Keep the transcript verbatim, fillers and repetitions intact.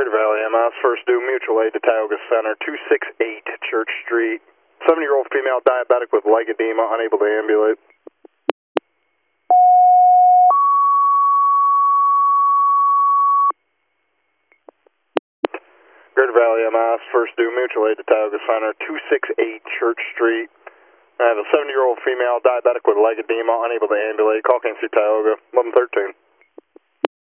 Greater Valley M S, first due mutual aid to Tioga Center, two six eight Church Street. seventy-year-old female diabetic with leg edema, unable to ambulate. Greater Valley M S, first due mutual aid to Tioga Center, two six eight Church Street. I have a seventy-year-old female diabetic with leg edema, unable to ambulate. Call Kansas City, Tioga, eleven thirteen.